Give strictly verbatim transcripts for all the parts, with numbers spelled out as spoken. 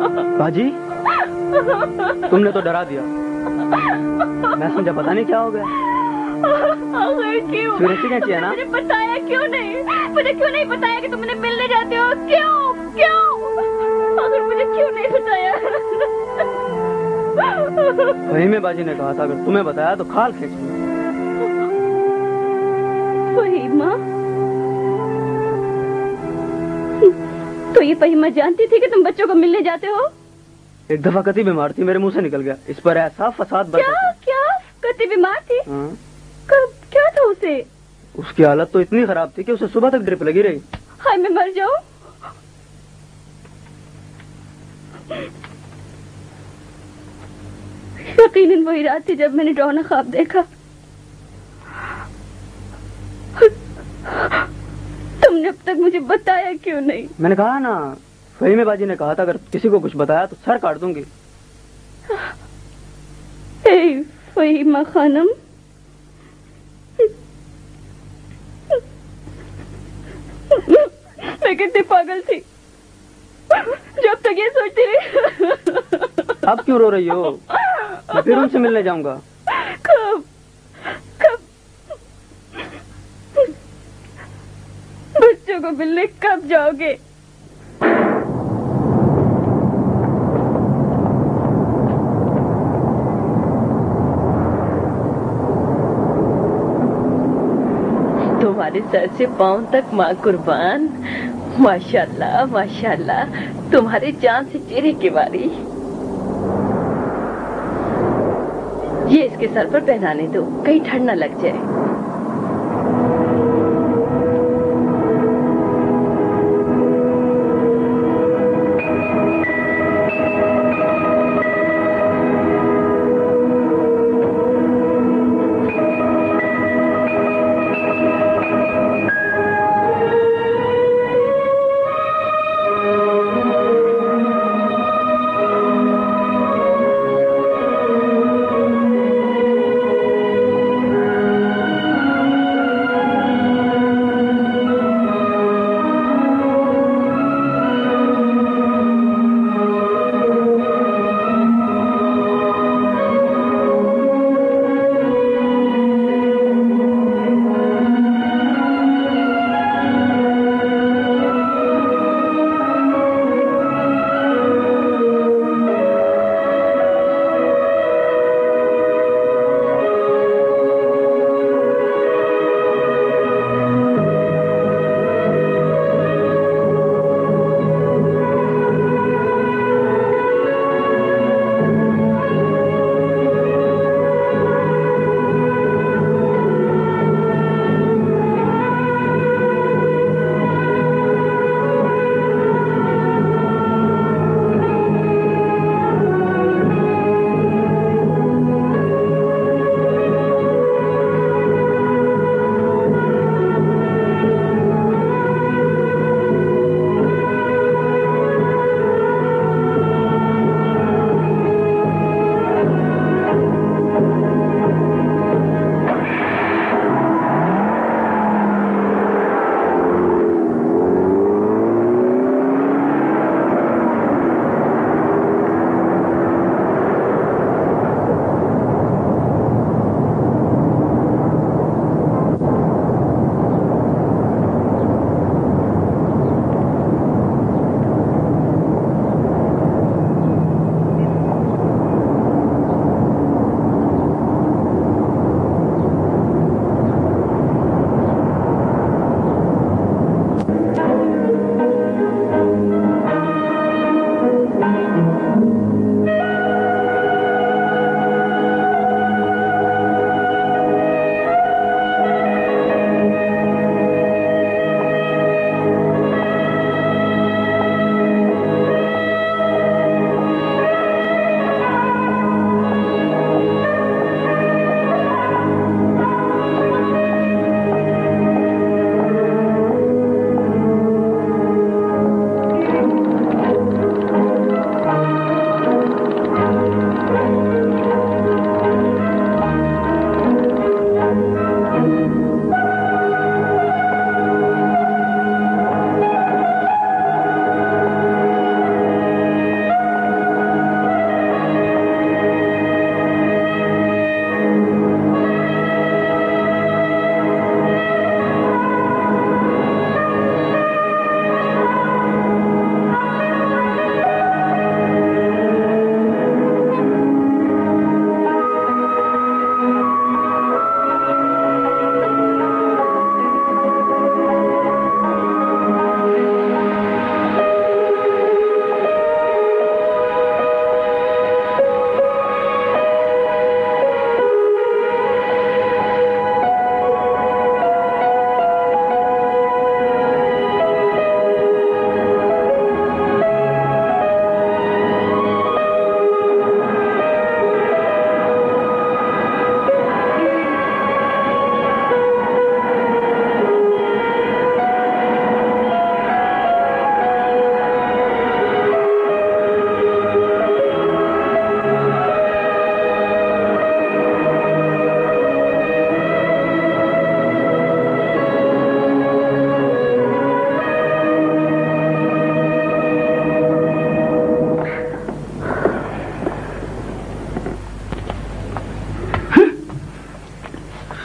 बाजी, तुमने तो डरा दिया। मैं समझा पता नहीं क्या हो गया। क्यों? सिगरेट कैसी है ना? मुझे बताया क्यों नहीं? मुझे क्यों नहीं बताया कि तुम मुझे मिलने जाते हो? क्यों? क्यों? अगर मुझे क्यों नहीं बताया? वही में बाजी ने कहा था अगर तुम्हें बताया तो खाल खींच लो। वही माँ, तो ये फहीमा जानती थी कि तुम बच्चों को मिलने जाते हो? एक दफा कति बीमार थी, मेरे मुंह से निकल गया। इस पर ऐसा फसाद बरसा। क्या क्या कति बीमार थी? हाँ। कब क्या था उसे? उसकी हालत तो इतनी खराब थी कि उसे सुबह तक ड्रिप लगी रही। हाय मैं मर जाऊं। यकीनन वही रात थी जब मैंने डरावना ख्वाब देखा। तुमने अब तक मुझे बताया क्यों नहीं? मैंने कहा ना, वही में बाजी ने कहा था अगर किसी को कुछ बताया तो सर काट दूंगी। फहीमा खानम, मैं कितनी पागल थी जब तक ये सोचती रही। अब क्यों रो रही हो? मैं फिर उनसे मिलने जाऊंगा। कब कब बच्चों को मिलने कब जाओगे? तुम्हारे सर से पांव तक माँ कुर्बान। माशाल्लाह माशाल्लाह, तुम्हारे जान से चेहरे की बारी। ये इसके सर पर पहनाने दो, कहीं ठंड न लग जाए।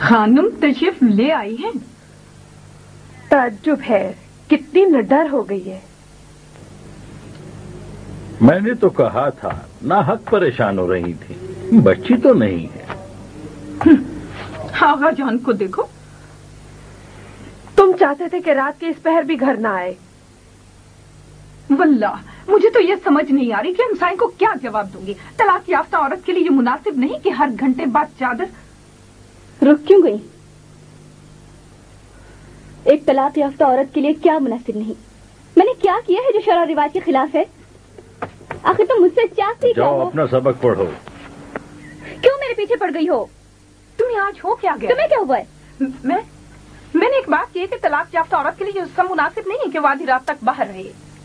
खानम तशरीफ ले आई है। ताज्जुब है, कितनी निडर हो गई है। मैंने तो कहा था ना हक परेशान हो रही थी, बच्ची तो नहीं है। आगा जान को देखो, तुम चाहते थे कि रात के इस पहर भी घर ना आए। वल्लाह मुझे तो ये समझ नहीं आ रही कि इंसान को क्या जवाब दूंगी। तलाक याफ्ता औरत के लिए ये मुनासिब नहीं कि हर घंटे बाद चादर। रुक क्यों गई? एक तलाक याफ्ता औरत के लिए क्या मुनासिब नहीं? मैंने क्या किया है जो शरअ और रिवाज के खिलाफ है? आखिर तुम मुझसे चाहती क्या जाओ हो? अपना सबक पढ़ो। क्यों मेरे पीछे पड़ गई हो? तुम्हें आज हो क्या गया? तुम्हें क्या हुआ है? मैं मैंने एक बात की कि तलाक याफ्ता औरत के लिए ये सब मुनासिब नहीं है कि वो आधी रात तक बाहर रहे।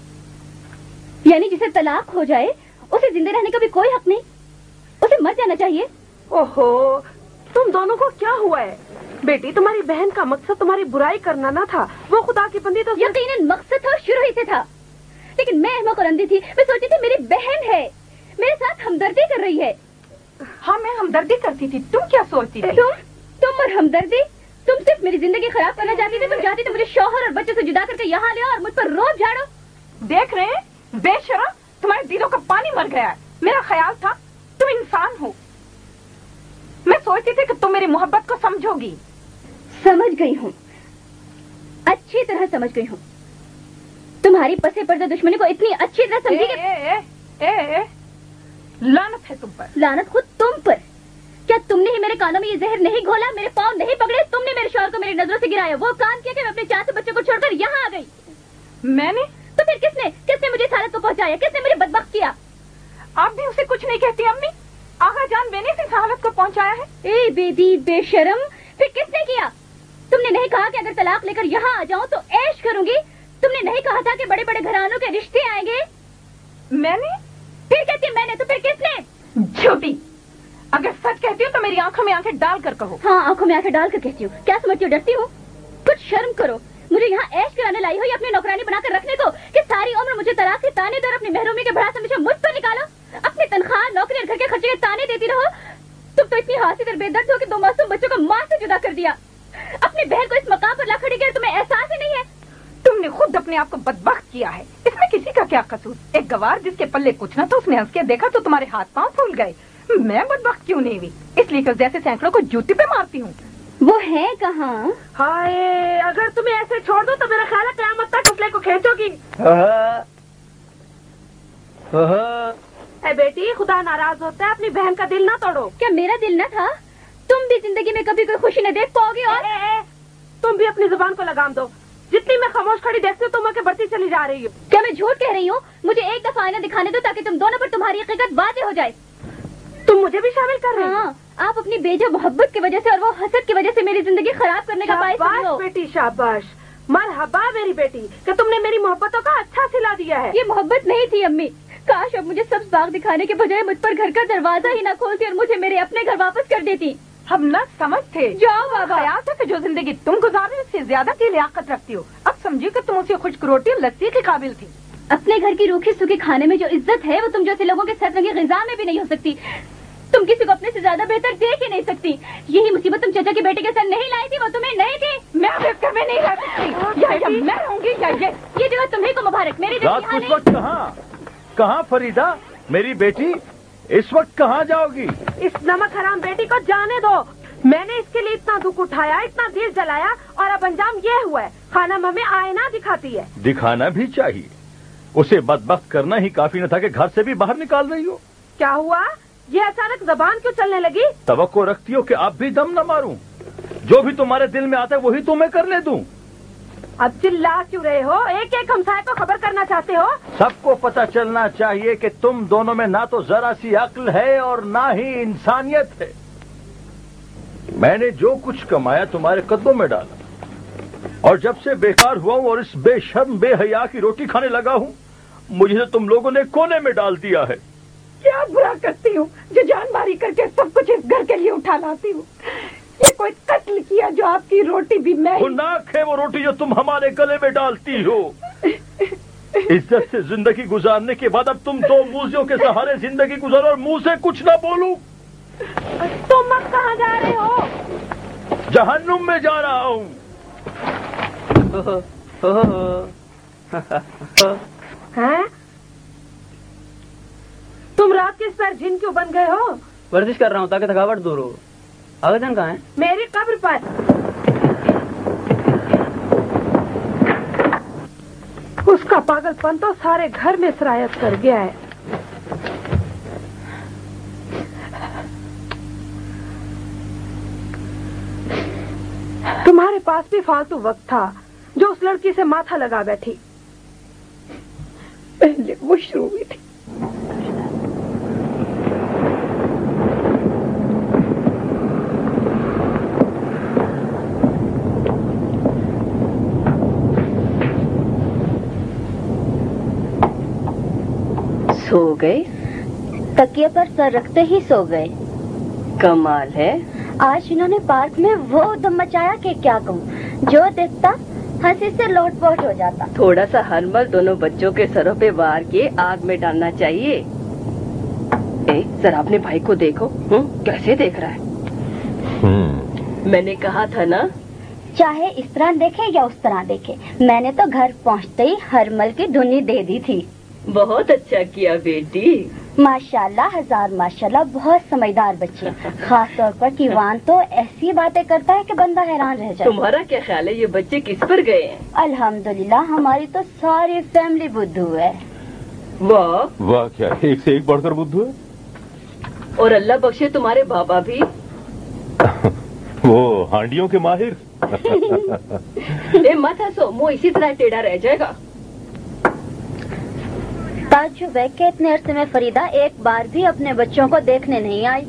यानी जिसे तलाक हो जाए उसे जिंदे रहने का भी कोई हक नहीं, उसे मर जाना चाहिए। ओहो, तुम दोनों को क्या हुआ है? बेटी, तुम्हारी बहन का मकसद तुम्हारी बुराई करना ना था, वो खुदा की बंदी तो यकीनन मकसद था, शुरू ही से था। लेकिन मैं अहमक और अंधी थी। मैं सोचती थी मेरी बहन है, मेरे साथ हमदर्दी कर रही है। हाँ, मैं हमदर्दी करती थी। तुम क्या सोचती थी? तुम तुम और हमदर्दी? तुम सिर्फ मेरी जिंदगी खराब करना चाहती थी। तुम चाहती थी मुझे शौहर और बच्चों से जुदा करके यहाँ ले और मुझ पर रोब झाड़ो। देख रहे हैं बेशरम, तुम्हारे दिलों का पानी मर गया है। मेरा ख्याल था तुम इंसान हो। मैं सोचती थी कि तुम मेरी मोहब्बत को समझोगी। समझ गई हूँ, अच्छी तरह समझ गई हूँ। तुम्हारी पसे पर्दा दुश्मनी को इतनी अच्छी तरह समझी कि... ए, ए, ए, ए, लानत है तुम पर। लानत खुद तुम पर। क्या तुमने ही मेरे कानों में ये जहर नहीं घोला, मेरे पाँव नहीं पकड़े? तुमने मेरे शौहर को मेरी नजरों से गिराया, वो काम किया कि मैं अपने चार बच्चों को छोड़कर यहाँ आ गई। मैंने? तो फिर किसने किसने मुझे इस हालत को पहुँचाया? किसने मुझे बदबख्त किया? आप भी उसे कुछ नहीं कहती अम्मी? आगा जान मैंने इस हालत को पहुँचाया है। ए बेदी बेशरम, फिर किसने किया? तुमने नहीं कहा कि अगर तलाक लेकर यहाँ आ जाऊँ तो ऐश करूंगी? तुमने नहीं कहा था कि बड़े बड़े घरानों के रिश्ते आएंगे? मैंने? फिर कहती मैंने, तो फिर किसने? झूठी। अगर सच कहती हो तो मेरी आंखों में आंखें डाल कर कहो। हाँ, आंखों में आंखें डाल कर कहती हूँ। क्या समझती हो डरती हूँ? कुछ शर्म करो। मुझे यहाँ ऐश कराने लाई हो या अपनी नौकरानी बनाकर रखने को कि सारी उम्र मुझे तलाक के ताने दर अपनी महरूमी के भड़ास हमेशा मुझ पर निकालो? अपनी तनख्वाह, नौकरी और घर के खर्चे के ताने देती रहो। तुम तो इतनी हासिल और बेदर्द हो कि दो मासूम बच्चों को माँ से जुदा कर दिया। अपनी बहन को इस मकाम पर ला खड़ी कर तुम्हें एहसास ही नहीं है? तुमने खुद अपने आप को बदबख्त किया है, इसमें किसी का क्या कसूर? एक गवार जिसके पल्ले कुछ न था, उसने हंस के देखा तो तुम्हारे हाथ पांव फूल गए। मैं बदबख्त क्यों नहीं हुई? इसलिए कि जैसे सैकड़ों को जूती पे मारती हूँ। वो है कहाँ? हाय, अगर तुम्हें ऐसे छोड़ दो तो मेरा ख्याल है क़यामत तक टुकड़े को खींचोगी। ए बेटी, खुदा नाराज होता है, अपनी बहन का दिल ना तोड़ो। क्या मेरा दिल न था? तुम भी जिंदगी में कभी कोई खुशी न देख पाओगी। और ए, ए, तुम भी अपनी जुबान को लगाम दो। जितनी मैं खामोश खड़ी देखती हूँ तुम आगे बढ़ती चली जा रही हो। क्या मैं झूठ कह रही हूँ? मुझे एक दफा आईना दिखाने दो ताकि तुम दोनों पर तुम्हारी हकीकत वाज़ेह हो जाए। तुम मुझे भी शामिल कर रही हो? हाँ, आप अपनी बेजा मोहब्बत की वजह से और वो हसद की वजह से मेरी जिंदगी खराब करने का बायस बनी हो। बेटी शाबाश, मरहबा मेरी बेटी कि तुमने मेरी मोहब्बतों का अच्छा सिला दिया है। ये मोहब्बत नहीं थी अम्मी। काश अब मुझे सब्ज बाग दिखाने के बजाय मुझ पर घर का दरवाजा ही न खोलती और मुझे मेरे अपने घर वापस कर देती। हम न समझ थे। जाओ बाबा। ख्याल था कि जो जिंदगी तुम गुजार रही उससे ज्यादा की लियाकत रखती हो। अब समझी कि तुम उसे खुश्क रोटी और लस्सी के काबिल थी। अपने घर की रूखी सूखी खाने में जो इज्जत है वो तुम जैसे लोगों के सतरंगी ग़िज़ा में भी नहीं हो सकती। तुम किसी को अपने से ज्यादा बेहतर देख ही नहीं सकती। यही मुसीबत तुम चाचा की बेटे के साथ नहीं लाई थी, वो तुम्हें नहीं थी। मैं अब इस घर में नहीं रह सकती। या, या मैं रहूंगी या ये ये जगह तुम्हें को मुबारक। मेरी रात को इस वक्त कहाँ कहाँ फरीदा मेरी बेटी, इस वक्त कहाँ जाओगी? इस नमक हराम बेटी को जाने दो। मैंने इसके लिए इतना दुख उठाया, इतना दिल जलाया और अब अंजाम ये हुआ है। खानम हमें आईना दिखाती है। दिखाना भी चाहिए। उसे बदबख्त करना ही काफी न था कि घर से भी बाहर निकाल रही हो। क्या हुआ? ये अचानक जबान क्यों चलने लगी? तवक्को रखती हो कि आप भी दम न मारूं? जो भी तुम्हारे दिल में आता है वही तुम्हें करने दूं। अब चिल्ला क्यों रहे हो? एक एक हमसाये को खबर करना चाहते हो? सबको पता चलना चाहिए कि तुम दोनों में ना तो जरा सी अक्ल है और ना ही इंसानियत है। मैंने जो कुछ कमाया तुम्हारे कदमों में डाला और जब से बेकार हुआ हूं और इस बेशर्म बेहया की रोटी खाने लगा हूं, मुझे तो तुम लोगों ने कोने में डाल दिया है। क्या बुरा करती हूँ जो जान मारी करके सब कुछ इस घर के लिए उठा लाती हूँ। ये कोई कत्ल किया जो आपकी रोटी भी मैं ही... नाक है वो रोटी जो तुम हमारे गले में डालती हो। इज्जत से जिंदगी गुजारने के बाद अब तुम दो मूजियों के सहारे जिंदगी गुजारो और मुंह से कुछ ना बोलूं। तुम अब कहाँ जा रहे हो? जहन्नुम में जा रहा हूँ। हैं? तुम रात के इस पैर झिन क्यों बन गए हो? वर्जिश कर रहा हूँ ताकि थकावट दूर हो। आगजन कहाँ है? मेरी कब्र पर। उसका पागलपन तो सारे घर में सरायत कर गया है। तुम्हारे पास भी फालतू वक्त था जो उस लड़की से माथा लगा बैठी। पहले वो शुरू हुई थी। सो गए? तकिए पर सर रखते ही सो गए। कमाल है। आज इन्होंने पार्क में वो दम मचाया कि क्या कहूँ, जो देखता हंसी से लोटपोट हो जाता। थोड़ा सा हरमल दोनों बच्चों के सरों पे वार के आग में डालना चाहिए। ए, जरा अपने भाई को देखो, हुँ? कैसे देख रहा है। मैंने कहा था ना, चाहे इस तरह देखे या उस तरह देखे, मैंने तो घर पहुँचते ही हरमल की धुनी दे दी थी। बहुत अच्छा किया बेटी। माशाल्लाह, हजार माशाल्लाह, बहुत समझदार बच्चे। खास तौर पर किवान तो ऐसी बातें करता है कि बंदा हैरान रह जाए। तुम्हारा क्या ख्याल है, ये बच्चे किस पर गए हैं? अल्हम्दुलिल्लाह, हमारी तो सारी फैमिली बुद्धू है। वाह वाह, क्या एक से एक बढ़कर बुद्धू है। और अल्लाह बख्शे तुम्हारे बाबा भी। वो हांडियों के माहिर। ए, मत हंसो, मुंह इसी तरह टेढ़ा रह जाएगा। ताज्जुब है कि इतने अरसे में फरीदा एक बार भी अपने बच्चों को देखने नहीं आई।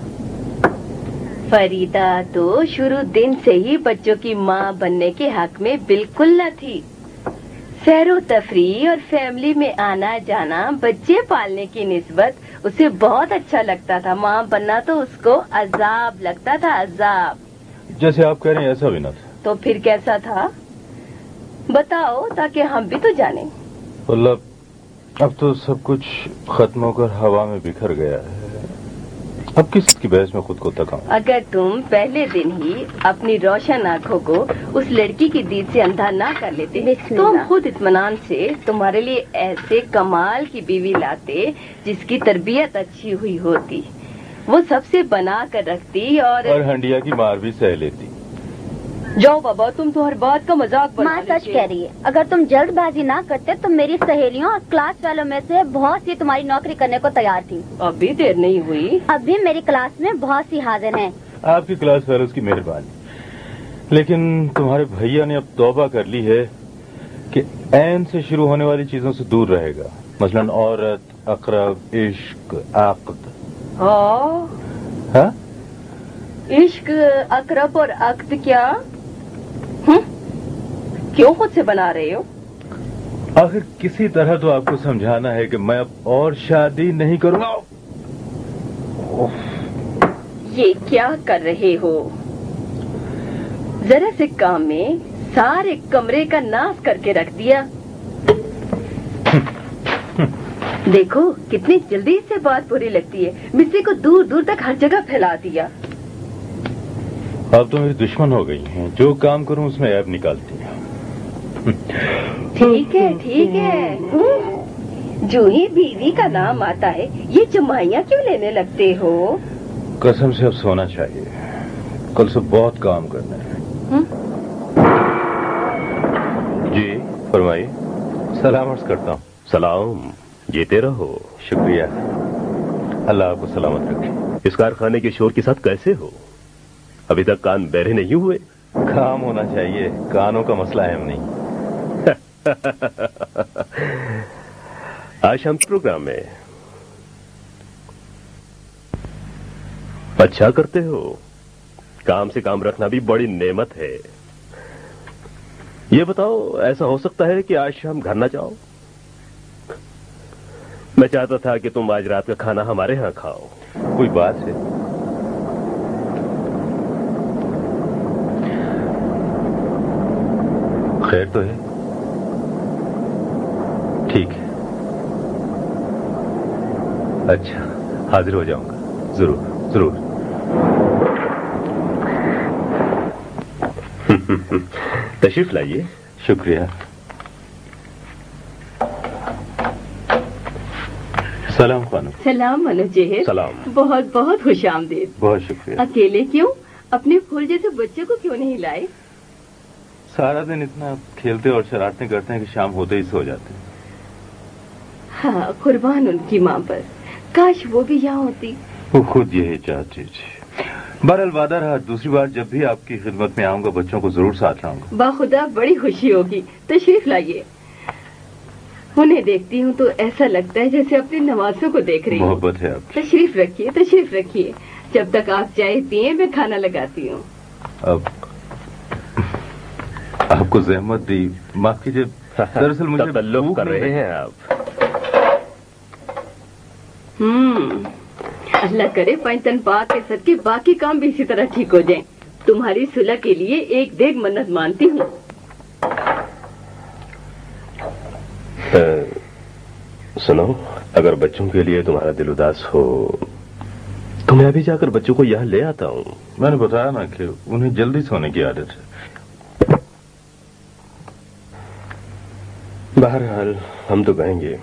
फरीदा तो शुरू दिन से ही बच्चों की माँ बनने के हक में बिल्कुल न थी। सैरो तफरी और फैमिली में आना जाना, बच्चे पालने की निस्बत उसे बहुत अच्छा लगता था। माँ बनना तो उसको अजाब लगता था, अजाब। जैसे आप कह रहे हैं ऐसा भी न था। तो फिर कैसा था बताओ, ताकि हम भी तो जाने। मतलब अब तो सब कुछ खत्म होकर हवा में बिखर गया है। अब किस की बहस में खुद को तकाऊं? अगर तुम पहले दिन ही अपनी रोशन आंखों को उस लड़की की दीद से अंधा ना कर लेते तो हम खुद इत्मीनान से तुम्हारे लिए ऐसे कमाल की बीवी लाते जिसकी तरबियत अच्छी हुई होती, वो सबसे बना कर रखती और और हंडिया की मार भी सह लेती। जाओ बाबा, तुम तो हर बात का मजाक बना माँ सच कह रही है। अगर तुम जल्दबाजी ना करते तो मेरी सहेलियों और क्लास वालों में से बहुत सी तुम्हारी नौकरी करने को तैयार थी। अभी देर नहीं हुई। अभी मेरी क्लास में बहुत सी हाजिर हैं। आपकी क्लास फेलोज की मेहरबानी। लेकिन तुम्हारे भैया ने अब तौबा कर ली है कि ऐन से शुरू होने वाली चीजों से दूर रहेगा। मसलन औरत, अकरब, इश्क, आक़द। हाँ, इश्क, अकरब और अक्द क्या? हुँ? क्यों खुद से बना रहे हो? आखिर किसी तरह तो आपको समझाना है कि मैं अब और शादी नहीं करूंगा। ये क्या कर रहे हो? जरा से काम में सारे कमरे का नाश करके रख दिया। देखो कितनी जल्दी से बात बुरी लगती है। मिस्री को दूर दूर तक हर जगह फैला दिया। अब तो मेरी दुश्मन हो गई हैं। जो काम करूं उसमें ऐब निकालती हैं। ठीक है ठीक है। जो ही बीवी का नाम आता है ये जमाइयाँ क्यों लेने लगते हो? कसम से अब सोना चाहिए, कल से बहुत काम करना है। हुँ? जी फरमाइए। सलाम अर्ज करता हूँ। सलाम, जीते रहो। शुक्रिया, अल्लाह आपको सलामत रखे। इस कारखाने के शोर के साथ कैसे हो? अभी तक कान बहरे नहीं हुए? काम होना चाहिए, कानों का मसला है हम नहीं। आज शाम के प्रोग्राम में अच्छा करते हो। काम से काम रखना भी बड़ी नेमत है। ये बताओ, ऐसा हो सकता है कि आज शाम घर न जाओ? मैं चाहता था कि तुम आज रात का खाना हमारे यहाँ खाओ। कोई बात है? खैर तो है। ठीक है, अच्छा हाजिर हो जाऊंगा। जरूर जरूर। तशरीफ लाइए। शुक्रिया। सलाम खानम। सलाम मनोजेहर। सलाम। बहुत बहुत खुश आमदीद। बहुत शुक्रिया। अकेले क्यों? अपने फूल जैसे बच्चे को क्यों नहीं लाए? सारा दिन इतना खेलते और शरारतें करते हैं कि शाम होते ही सो जाते हैं। हाँ, कुर्बान उनकी माँ पर। काश वो भी यहाँ होती। वो खुद यही चाहती थी। बहरहाल वादा रहा, दूसरी बार जब भी आपकी खिदमत में आऊंगा बच्चों को जरूर साथ लाऊंगा। बाखुदा बड़ी खुशी होगी। तशरीफ लाइए। उन्हें देखती हूँ तो ऐसा लगता है जैसे अपने नवासों को देख रही हूँ। मोहब्बत है आपकी। तशरीफ रखिए, तशरीफ रखिए। जब तक आप चाय पिए मैं खाना लगाती हूँ। अब आपको जहमत दी, माफ कीजिए। दरअसल मुझे तकल्लुफ कर रहे हैं आप। हम्म, अल्लाह करे पंचतन पाक के सदके बाकी काम भी इसी तरह ठीक हो जाएं। तुम्हारी सुलह के लिए एक देख मन्नत मानती हूँ। सुनो, अगर बच्चों के लिए तुम्हारा दिल उदास हो तो मैं अभी जाकर बच्चों को यहाँ ले आता हूँ। मैंने बताया ना कि उन्हें जल्दी सोने की आदत है। बहरहाल हम तो कहेंगे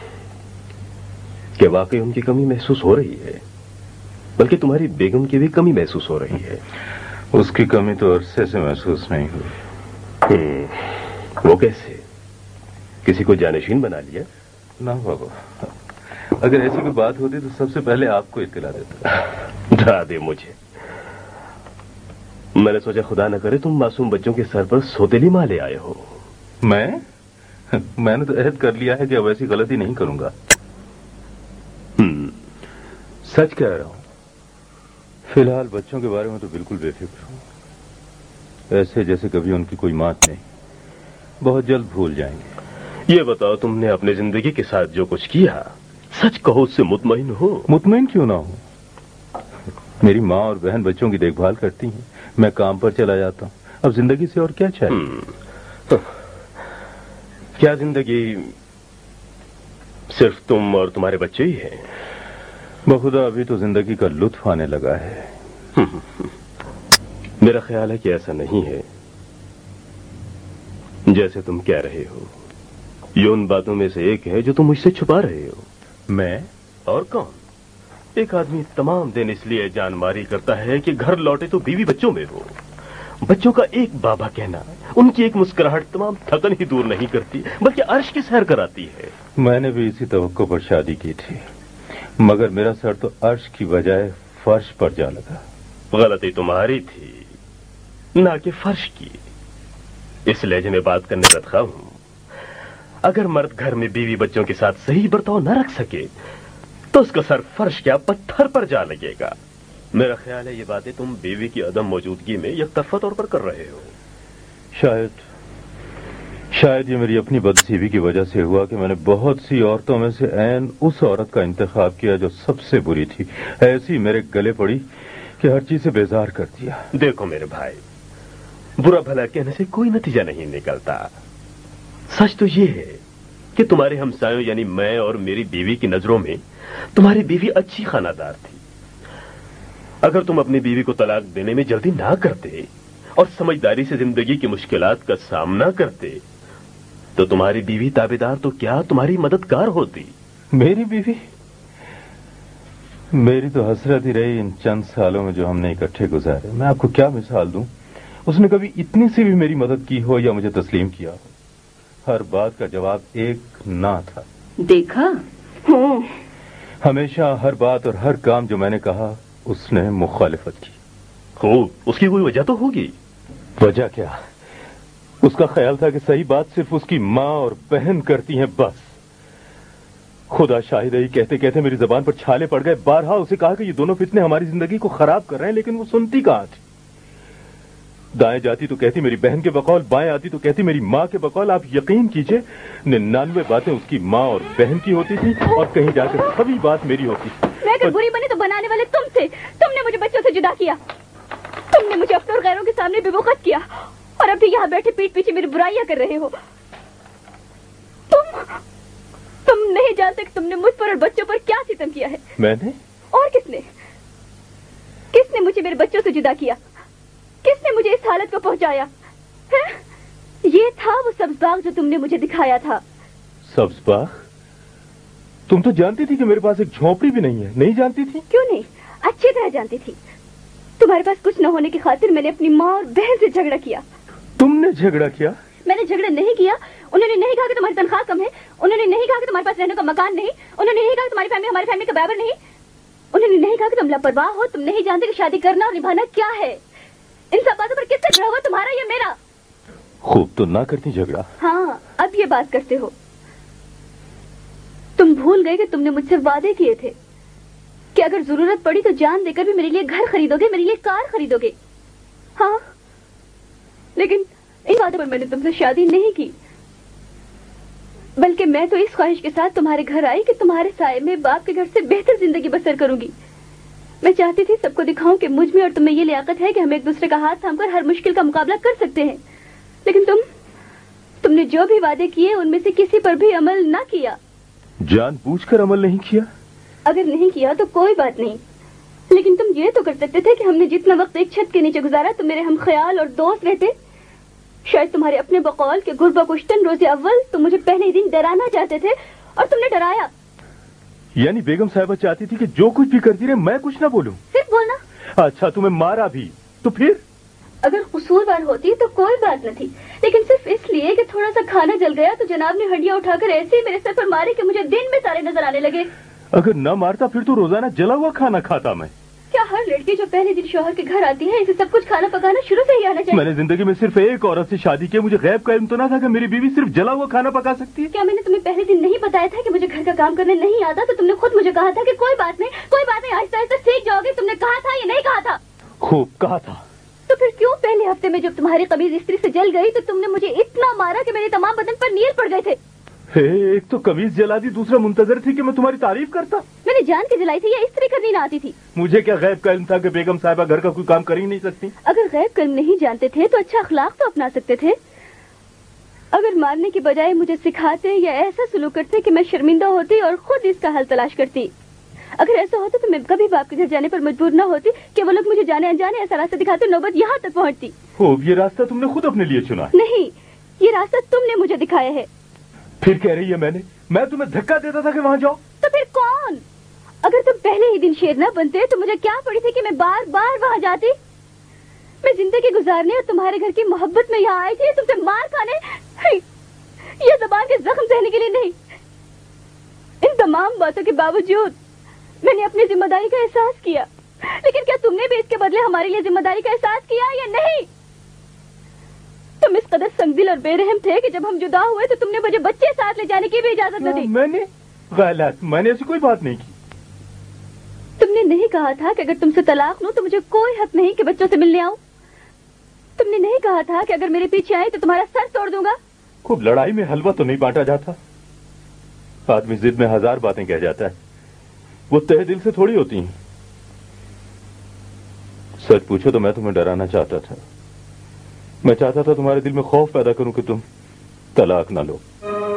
कि वाकई उनकी कमी महसूस हो रही है, बल्कि तुम्हारी बेगम की भी कमी महसूस हो रही है। उसकी कमी तो अरसे से महसूस नहीं हुई। हम्म, वो कैसे? किसी को जानशीन बना लिया? ना बाबा, अगर ऐसी कोई बात होती तो सबसे पहले आपको इत्तला देता। डरा दे मुझे। मैंने सोचा खुदा न करे तुम मासूम बच्चों के सर पर सौतेली माँ ले आए हो। मैं मैंने तो अहद कर लिया है कि अब ऐसी गलती नहीं करूंगा। हम्म, सच कह रहा हूं। फिलहाल बच्चों के बारे में तो बिल्कुल बेफिक्र हूं, ऐसे जैसे कभी उनकी कोई मात नहीं। बहुत जल्द भूल जाएंगे। ये बताओ, तुमने अपनी जिंदगी के साथ जो कुछ किया, सच कहो उससे मुतमईन हो? मुतमईन क्यों ना हूं? मेरी माँ और बहन बच्चों की देखभाल करती हैं, मैं काम पर चला जाता हूँ। अब जिंदगी से और क्या चाहिए? क्या जिंदगी सिर्फ तुम और तुम्हारे बच्चे ही हैं? बखुदा अभी तो जिंदगी का लुत्फ आने लगा है। मेरा ख्याल है कि ऐसा नहीं है जैसे तुम कह रहे हो। ये उन बातों में से एक है जो तुम मुझसे छुपा रहे हो। मैं? और कौन? एक आदमी तमाम दिन इसलिए जानमारी करता है कि घर लौटे तो बीवी बच्चों में हो। बच्चों का एक बाबा कहना, उनकी एक मुस्कुराहट तमाम थकन ही दूर नहीं करती, बल्कि अर्श की सैर कराती है। मैंने भी इसी तवक्को पर शादी की थी, मगर मेरा सर तो अर्श की बजाय फर्श पर जा लगा। गलती तुम्हारी थी, ना कि फर्श की। इस लहजे में बात करने रखा हूं। अगर मर्द घर में बीवी बच्चों के साथ सही बर्ताव न रख सके तो उसका सर फर्श क्या पत्थर पर जा लगेगा। मेरा ख्याल है ये बातें तुम बीवी की अदम मौजूदगी में यकतरफा तौर पर कर रहे हो। शायद शायद ये मेरी अपनी बदनसीबी की वजह से हुआ कि मैंने बहुत सी औरतों में से ऐन उस औरत का इंतखाब किया जो सबसे बुरी थी। ऐसी मेरे गले पड़ी कि हर चीज से बेजार कर दिया। देखो मेरे भाई, बुरा भला कहने से कोई नतीजा नहीं निकलता। सच तो ये है कि तुम्हारे हमसायों यानी मैं और मेरी बीवी की नजरों में तुम्हारी बीवी अच्छी खानादार थी। अगर तुम अपनी बीवी को तलाक देने में जल्दी ना करते और समझदारी से जिंदगी की मुश्किलात का सामना करते तो तुम्हारी बीवी ताबेदार तो क्या तुम्हारी मददगार होती। मेरी बीवी? मेरी तो हसरत ही रही इन चंद सालों में जो हमने इकट्ठे गुजारे। मैं आपको क्या मिसाल दूं, उसने कभी इतनी सी भी मेरी मदद की हो या मुझे तस्लीम किया हो। हर बात का जवाब एक ना था। देखा? हूँ। हमेशा हर बात और हर काम जो मैंने कहा उसने मुखालिफत की। खूब, उसकी कोई वजह तो होगी। वजह क्या? उसका ख्याल था कि सही बात सिर्फ उसकी माँ और बहन करती हैं बस। खुदा शाहिद है, कहते कहते मेरी जबान पर छाले पड़ गए। बारहा उसे कहा कि ये दोनों फितने हमारी जिंदगी को खराब कर रहे हैं, लेकिन वो सुनती कहाँ थी। दाएं जाती तो कहती मेरी बहन के बकौल, बाएं आती तो कहती मेरी माँ के बकौल। आप यकीन कीजिए, निन्यानवे बातें उसकी माँ और बहन की होती थी और कहीं जाकर सभी बात मेरी होती। मैं अगर बुरी बनी तो बनाने वाले तुम थे। तुमने मुझे बच्चों से जुदा किया, तुमने मुझे अपने और गैरों के सामने बेवकूफ किया, और अभी यहाँ बैठे पीठ पीछे मेरी बुराइयां कर रहे हो। तुम तुम नहीं जानते कि तुमने मुझ पर और बच्चों पर क्या सितम किया है। मैंने? और किसने? किसने मुझे मेरे बच्चों से जुदा किया? किसने मुझे इस हालत को पहुंचाया? ये था वो सब्ज बाग जो तुमने मुझे दिखाया था। सब्ज बाग? तुम तो जानती थी कि मेरे पास एक झोपड़ी भी नहीं है। नहीं जानती थी? क्यों नहीं, अच्छी तरह जानती थी। तुम्हारे पास कुछ न होने की खातिर मैंने अपनी माँ और बहन से झगड़ा किया। तुमने झगड़ा किया? मैंने झगड़ा नहीं किया। उन्होंने नहीं कहा कि तुम्हारी तनख्वाह कम है, उन्होंने नहीं कहा कि तुम्हारे पास रहने का मकान नहीं, उन्होंने नहीं कहा कि तुम्हारी फैमिली हमारी फैमिली के बराबर नहीं, उन्होंने नहीं कहा कि तुम लापरवाह हो, तुम नहीं जानते कि शादी करना और निभाना क्या है। इन सब बातों पर किससे झगड़ा हुआ, तुम्हारा या मेरा? खूब तो ना करती झगड़ा। हाँ, अब ये बात करते हो। तुम भूल गए कि तुमने मुझसे वादे किए थे कि अगर जरूरत पड़ी तो जान देकर भी मेरे लिए घर खरीदोगे, मेरे लिए कार खरीदोगे। हाँ, लेकिन इन बातों पर मैंने तुमसे शादी नहीं की, बल्कि मैं तो इस ख्वाहिश के साथ तुम्हारे घर आई कि तुम्हारे साए में बाप के घर से बेहतर जिंदगी बसर करूंगी। मैं चाहती थी सबको दिखाऊं कि मुझ में और तुम्हें ये लियाकत है कि हम एक दूसरे का हाथ थामकर हर मुश्किल का मुकाबला कर सकते हैं। लेकिन तुम तुमने जो भी वादे किए उनमें से किसी पर भी अमल ना किया। जानबूझकर अमल नहीं किया? अगर नहीं किया तो कोई बात नहीं, लेकिन तुम ये तो कर सकते थे कि हमने जितना वक्त एक छत के नीचे गुजारा तुम मेरे हम ख्याल और दोस्त रहते। शायद तुम्हारे अपने बकौल के गुरबा कुश्तन रोजे अव्वल तुम मुझे पहले दिन डराना चाहते थे और तुमने डराया। यानी बेगम साहिबा चाहती थी कि जो कुछ भी करती रहे मैं कुछ ना बोलूं? सिर्फ बोलना। अच्छा, तुम्हें मारा भी तो फिर? अगर कसूरवार होती तो कोई बात न थी, लेकिन सिर्फ इसलिए कि थोड़ा सा खाना जल गया तो जनाब ने हड्डियां उठाकर ऐसे ही मेरे सर पर मारी कि मुझे दिन में सारे नजर आने लगे। अगर न मारता फिर तो रोजाना जला हुआ खाना खाता मैं। क्या हर लड़की जो पहले दिन शौहर के घर आती है इसे सब कुछ खाना पकाना शुरू से ही आना चाहिए? मैंने जिंदगी में सिर्फ एक औरत से शादी की, मुझे गैब का इल्म तो ना था कि मेरी बीवी सिर्फ जला हुआ खाना पका सकती है। क्या मैंने तुम्हें पहले दिन नहीं बताया था कि मुझे घर का काम करने नहीं आता? तो तुमने खुद मुझे कहा था कि कोई बात नहीं कोई बात नहीं, आहिस्ता आहिस्ता सीख जाओगे। तुमने कहा था या नहीं कहा था? खूब कहा था। तो फिर क्यों पहले हफ्ते में जब तुम्हारी कमीज इस्त्री से जल गई तो तुमने मुझे इतना मारा कि मेरे तमाम बदन पर नील पड़ गए थे? एक तो कमीज जला दी, दूसरा मुंतजर थी कि मैं तुम्हारी तारीफ करता। मैंने जान के जलाई थी या इस्त्री करनी ना आती थी? मुझे क्या गैब का इल्म था कि बेगम साहिबा घर का कोई काम कर ही नहीं सकती? अगर गैब का इल्म नहीं जानते थे तो अच्छा अखलाक तो अपना सकते थे। अगर मारने की बजाय मुझे सिखाते या ऐसा सलूक करते कि मैं शर्मिंदा होती और खुद इसका हल तलाश करती। अगर ऐसा होता तो मैं कभी बाप के घर जाने पर मजबूर न होती कि वो लोग मुझे जाने अनजाने ऐसा रास्ता दिखाते, नौबत यहाँ तक पहुँचती। खूब, ये रास्ता तुमने खुद अपने लिए चुना? नहीं, ये रास्ता तुमने मुझे दिखाया है। फिर कह रही है मैंने मैं तुम्हें धक्का देता था कि वहाँ जाओ? तो फिर कौन? अगर तुम पहले ही दिन शेर न बनते तो मुझे क्या पड़ी थी कि मैं बार बार वहाँ जाती? मैं जिंदगी गुजारने और तुम्हारे घर की मोहब्बत में यहाँ आई थी, तुमसे मार खाने, ये ज़बान के जख्म सहने के लिए नहीं। इन तमाम बातों के बावजूद मैंने अपनी जिम्मेदारी का एहसास किया, लेकिन क्या तुमने भी इसके बदले हमारे लिए जिम्मेदारी का एहसास किया या नहीं? तुम इस कदर संगदिल और बेरहम थे कि जब हम जुदा हुए तो तुमने मुझे बच्चे साथ ले जाने की भी इजाजत न दी। मैंने गलत, मैंने ऐसी कोई बात नहीं की। तुमने नहीं कहा था कि अगर तुमसे तलाक लूं तो मुझे कोई हक नहीं कि बच्चों से मिलने आऊं। तुमने नहीं कहा था कि अगर मेरे पीछे आए तो तुम्हारा सर तोड़ दूंगा। खूब, लड़ाई में हलवा तो नहीं बांटा जाता। आदमी जिद में हजार बातें कह जाता है, वो तहे दिल से थोड़ी होती हैं। सच पूछो तो मैं तुम्हें डराना चाहता था। मैं चाहता था तुम्हारे दिल में खौफ पैदा करूं कि तुम तलाक ना लो।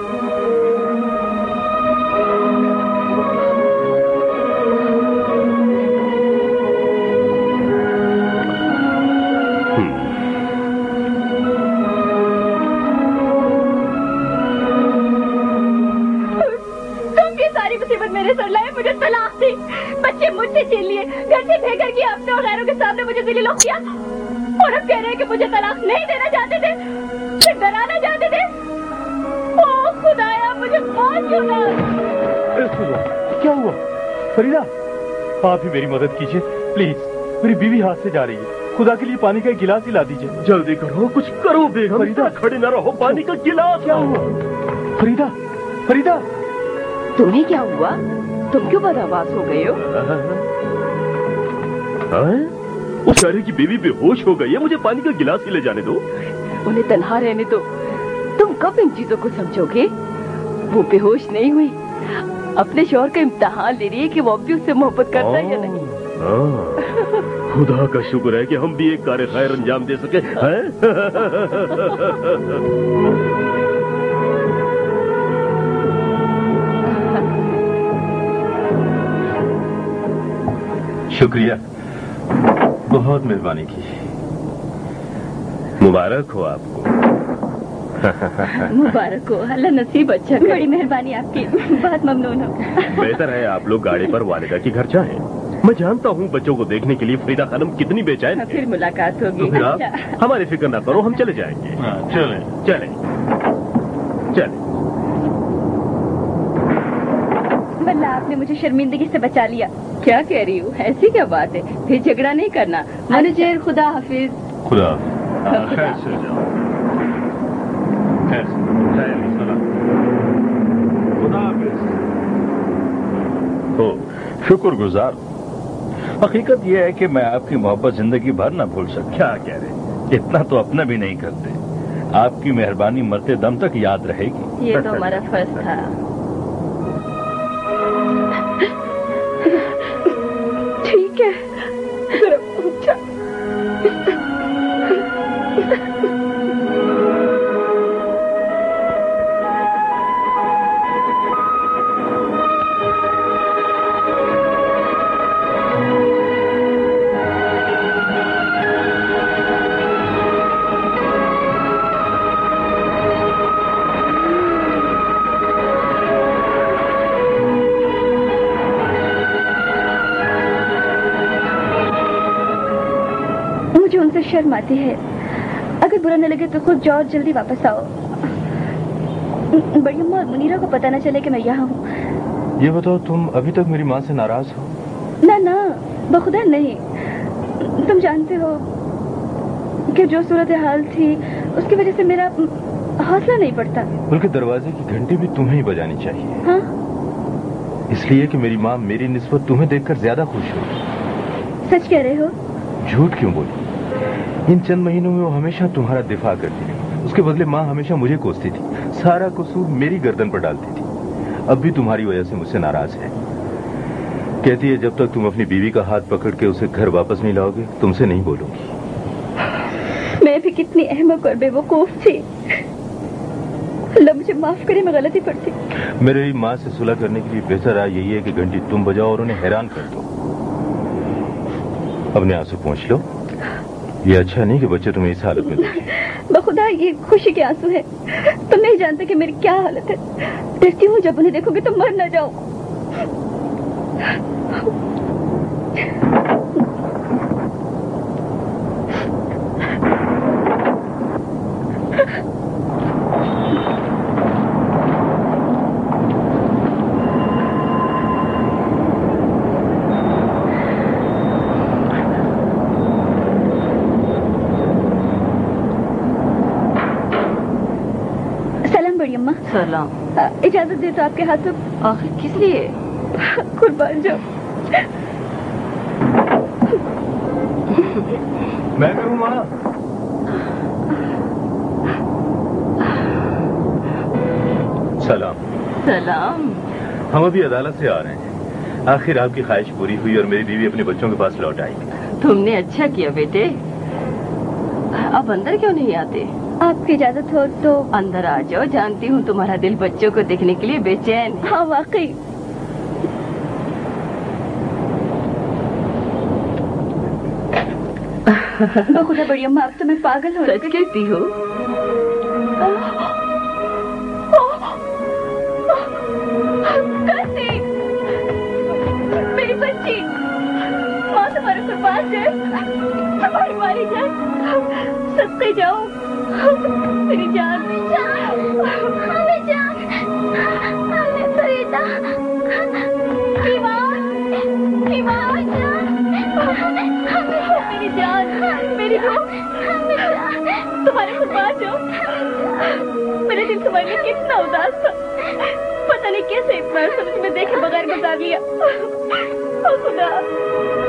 मेरे सर लाए, मुझे तलाक दी, बच्चे मुझसे छीन लिए, घर से बेघर किया अपने और गैरों के सामने मुझे ज़लील किया, और अब कह रहे हैं कि मुझे तलाक नहीं देना चाहते थे, फिर डराना चाहते थे। ओ खुदाया, मुझे मौत क्यों ना? क्या हुआ? फरीदा, आप ही मेरी मदद कीजिए प्लीज, मेरी बीवी हाथ से जा रही है। खुदा के लिए पानी का एक गिलास ही ला दीजिए। जल्दी करो, कुछ करो बेगम। फरीदा, खड़े न रहो, पानी का गिलास। क्या हुआ? फरीदा, फरीदा, तुम्हें क्या हुआ? तुम क्यों बदहवास हो गए हो? उस सारे की बीवी बेहोश हो गई है, मुझे पानी का गिलास ही ले जाने दो। उन्हें तन्हा रहने दो। तुम कब इन चीजों को समझोगे? वो बेहोश नहीं हुई, अपने शौहर का इम्तिहान ले रही है कि वो अब भी उससे मोहब्बत करता है या नहीं। खुदा का शुक्र है कि हम भी एक कार्य खैर अंजाम दे सके हैं? शुक्रिया, बहुत मेहरबानी की। मुबारक हो आपको। मुबारक हो, अल्लाह नसीब अच्छा करे। बड़ी मेहरबानी आपकी, बहुत ममनून हो। बेहतर है आप लोग गाड़ी पर वालिदा के घर जाएं। मैं जानता हूँ बच्चों को देखने के लिए फरीदा खानम कितनी बेचैन है। फिर मुलाकात होगी। तो फिर आप अच्छा। हमारी फिक्र ना करो, हम चले जाएंगे। चले चले चले। वल्लाह आपने मुझे शर्मिंदगी से बचा लिया। क्या कह रही हूँ, ऐसी क्या बात है? फिर झगड़ा नहीं करना। मैनेजर, खुदा हाफिज। खुदा खैर से जाओ। खैर से सलाम। खुदा हाफिज। तो शुक्रगुजार। हकीकत यह है कि मैं आपकी मोहब्बत जिंदगी भर न भूल सकता। क्या कह रहे, इतना तो अपना भी नहीं करते। आपकी मेहरबानी मरते दम तक याद रहेगी। ये तो हमारा फर्ज था। ठीक है, जरा पूछा। मुझे उनसे शर्म आती है। अगर बुरा न लगे तो खुद जाओ और जल्दी वापस आओ। बड़ी अम्मा और मुनीरा को पता न चले कि मैं यहाँ हूँ। ये बताओ, तुम अभी तक मेरी माँ से नाराज हो? ना ना, बखुदा नहीं। तुम जानते हो कि जो सूरत हाल थी उसकी वजह से मेरा हौसला नहीं पड़ता। बल्कि दरवाजे की घंटी भी तुम्हें ही बजानी चाहिए। हाँ? इसलिए कि मेरी माँ मेरी निस्बत तुम्हें देखकर ज्यादा खुश हो। सच कह रहे हो? झूठ क्यों बोली? इन चंद महीनों में वो हमेशा तुम्हारा दिफा करती रही। उसके बदले माँ हमेशा मुझे कोसती थी, सारा कसूर मेरी गर्दन पर डालती थी। अब भी तुम्हारी वजह से मुझसे नाराज है। कहती है जब तक तुम अपनी बीवी का हाथ पकड़ के उसे घर वापस नहीं लाओगे तुमसे नहीं बोलूंगी। मैं भी कितनी अहमक और बेवकूफ थी। अल्लाह मुझे माफ करे, मैं गलती पर थी। मेरी माँ से सुलह करने के लिए बेहतर राह यही है कि घंटी तुम बजाओ और उन्हें हैरान कर दो। अपने आंसू पोंछ लो। ये अच्छा नहीं कि बच्चे तुम्हें इस हालत में देखें। बखुदा ये खुशी के आंसू है। तुम नहीं जानते कि मेरी क्या हालत है। डरती हूँ जब उन्हें देखोगे तो मर न जाऊं। सलाम। इजाजत दे तो आपके हाथों। आखिर किस लिए? कुर्बान जाओ। मैं भी हूँ माँ। सलाम। सलाम। हम अभी अदालत से आ रहे हैं। आखिर आपकी ख्वाहिश पूरी हुई और मेरी बीवी अपने बच्चों के पास लौट आई। तुमने अच्छा किया बेटे। अब अंदर क्यों नहीं आते? आपकी इजाजत हो तो अंदर आ जाओ। जानती हूँ तुम्हारा दिल बच्चों को देखने के लिए बेचैन है। हाँ वाकई। खुदा बड़ी अम्मा, अब तो मैं पागल हो सच कहती हो? मेरी बच्ची, माँ तुम्हारे कुर्बान जाए, तुम्हारी मारी जाए, सदके जाओ। मेरी जान, हमें जान, हमें फरीदा, ईमान, ईमान जान, मेरी जान, मेरी रूह, तुम्हारे कुर्बान जाओ। मेरे दिल तुम्हारे लिए कितना उदास था। पता नहीं कैसे इतना समय तुम्हें देखे बगैर गुजार लिया। ओ खुदा।